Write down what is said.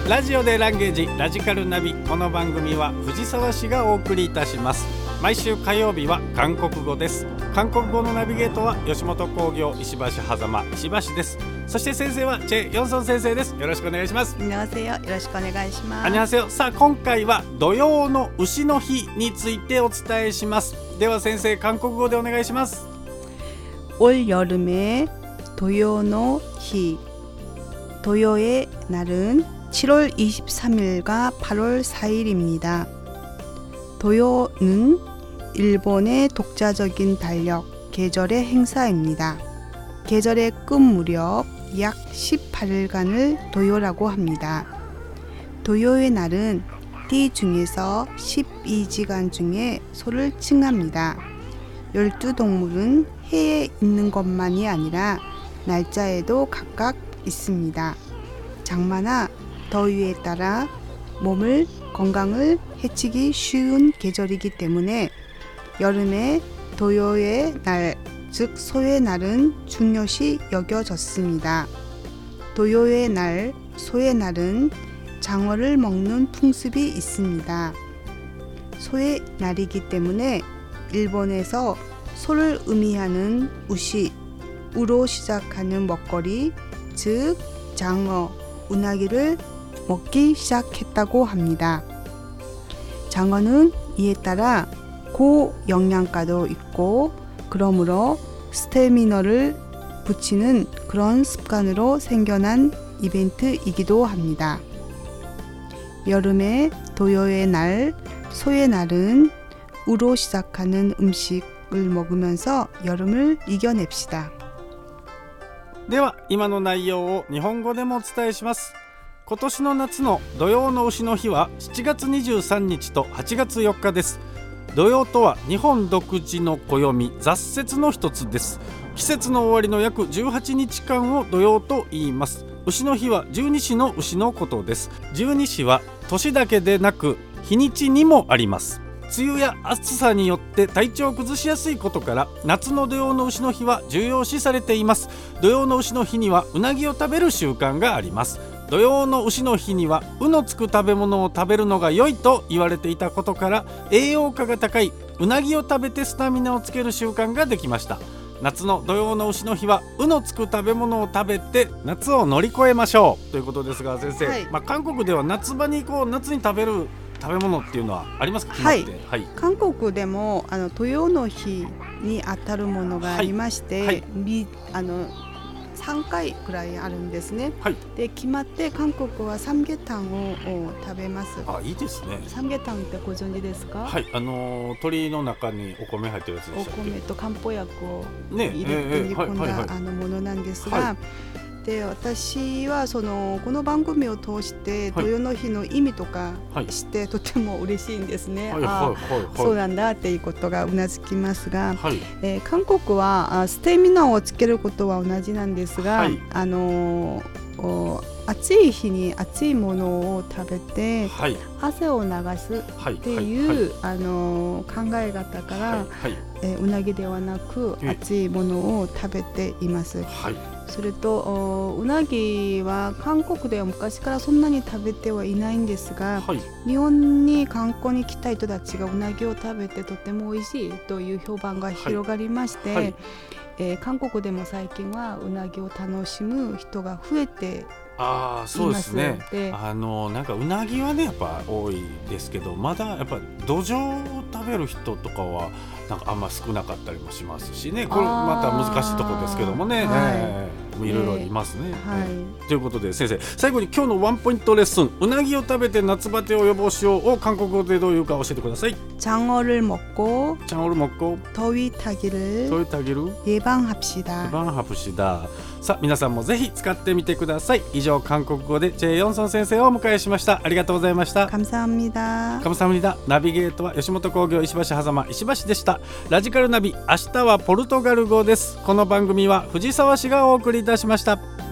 ラジオでランゲージラジカルナビ。この番組は藤沢市がお送りいたします。毎週火曜日は韓国語です。韓国語のナビゲートは吉本興業石橋狭間石橋です。そして先生はチェ・ヨンソン先生です。よろしくお願いします。 안녕하세요。よろしくお願いします。 안녕하세요。さあ今回は土曜の牛の日についてお伝えします。では先生、韓国語でお願いします。 올 여름의 도요의 희. 도요의 날은 7월 23일과 8월 4일입니다. 도요는 일본의 독자적인 달력, 계절의 행사입니다. 계절의 끝 무렵 약 18일간을 도요라고 합니다. 도요의 날은 띠 중에서 12지간 중에 소를 칭합니다. 12동물은 해에 있는 것만이 아니라 날짜에도 각각 있습니다. 장마나 더위에 따라 몸을 건강을 해치기 쉬운 계절이기 때문에 여름에 도요의 날, 즉 소의 날은 중요시 여겨졌습니다. 도요의 날, 소의 날은 장어를 먹는 풍습이 있습니다. 소의 날이기 때문에 일본에서 소를 의미하는 우시, 우로 시작하는 먹거리, 즉 장어, 우나기를 먹기 시작했다고 합니다. 장어는 이에 따라 고영양가도 있고 그러므로 스태미너를 붙이는 그런 습관으로 생겨난 이벤트이기도 합니다. 여름에 도요의 날, 소의 날은 우로 시작하는 음식을 먹으면서 여름을 이겨냅시다. では今の内容を日本語でもお伝えします。今年の夏の土用の丑の日は7月23日と8月4日です。土用とは日本独自の暦、雑節の一つです。季節の終わりの約18日間を土用と言います。丑の日は十二支の丑のことです。十二支は年だけでなく日にちにもあります。梅雨や暑さによって体調を崩しやすいことから夏の土用の丑の日は重要視されています。土用の丑の日にはうなぎを食べる習慣があります。土用の丑の日にはうのつく食べ物を食べるのが良いと言われていたことから栄養価が高いうなぎを食べてスタミナをつける習慣ができました。夏の土用の丑の日はうのつく食べ物を食べて夏を乗り越えましょうということですが、先生、はい、韓国では夏場に夏に食べる食べ物っていうのはありますか？ はい、はい、韓国でも土用の日に当たるものがありまして、はいはい、3回くらいあるんですね、はい、で決まって韓国はサムゲタンを食べます。 あ、いいですね。 サムゲタンってご存知ですか？ はい、鶏の中にお米入ってるやつでしたっけ？お米と漢方薬を入れて煮込んだものなんですが、はい、で私はこの番組を通して土曜の日の意味とか知って、とても嬉しいんですね、そうなんだっていうことがうなずきますが、はい、韓国はステミナをつけることは同じなんですが、はい、暑い日に暑いものを食べて、はい、汗を流すっていう、考え方から、うなぎではなく暑いものを食べています、はい、それとうなぎは韓国では昔からそんなに食べてはいないんですが、はい、日本に観光に来た人たちがうなぎを食べてとても美味しいという評判が広がりまして、はいはい、韓国でも最近はうなぎを楽しむ人が増えてそうですね。なんかうなぎはねやっぱ多いですけど、まだやっぱ土壌を食べる人とかはなんかあんま少なかったりもしますしね。これまた難しいところですけどもね、いろいろいますね、ということで先生、最後に今日のワンポイントレッスン、うなぎを食べて夏バテを予防しようを韓国語でどういうか教えてください。 장어를 먹고 더위 타기를 예방합시다。 さあ皆さんもぜひ使ってみてください。以上、韓国語でチェ・ヨンソン先生をお迎えしました。ありがとうございました。 감사합니다。 ナビゲートは吉本興業石橋狭間石橋でした。ラジカルナビ、明日はポルトガル語です。この番組は藤沢市がお送りいたしました。